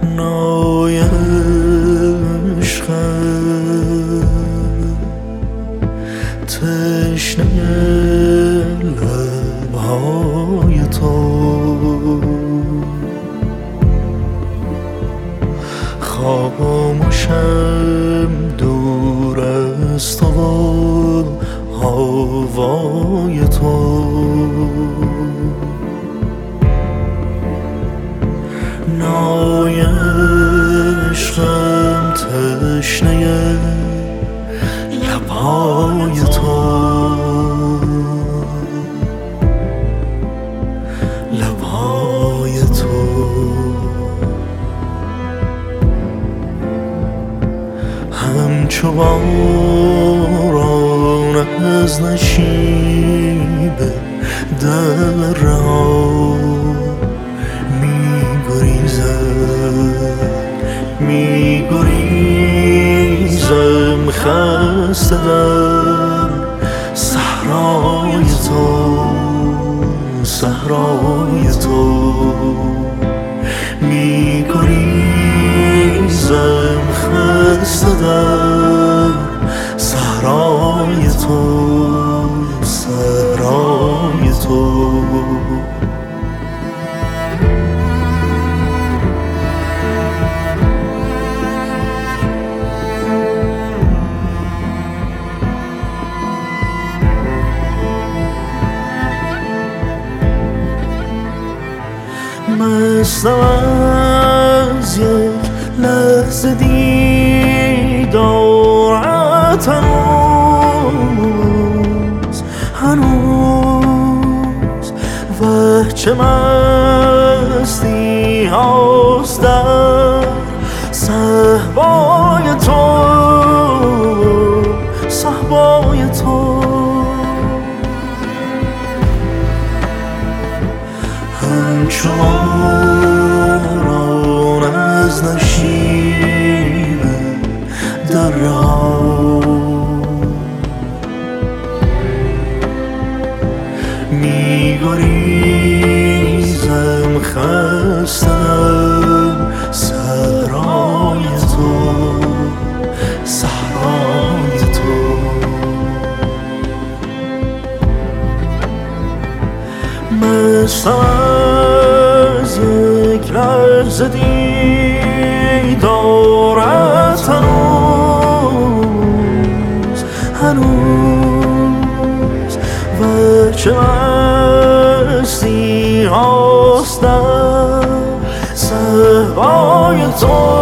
نای عشقم تشنه لبهای تو، خاموشم دور از تو و هوای تو. نای عشقم تشنه لبهای تو، لبهای تو. همچو باران از نشیب درها می‌گریزم خسته در صحرای تو، صحرای تو. می‌گریزم خسته در صحرای تو، صحرای تو. مستم از یک لحظه دیدارت، هنوز و چه مستی هاست در صحبای تو، صحبای تو. همچو باران از نشیب درها می‌گریزم خسته در صحرای تو، صحرای تو. مستم از یک لحظه دیدارت، هنوز و چه مستی هاست در صحبای تو،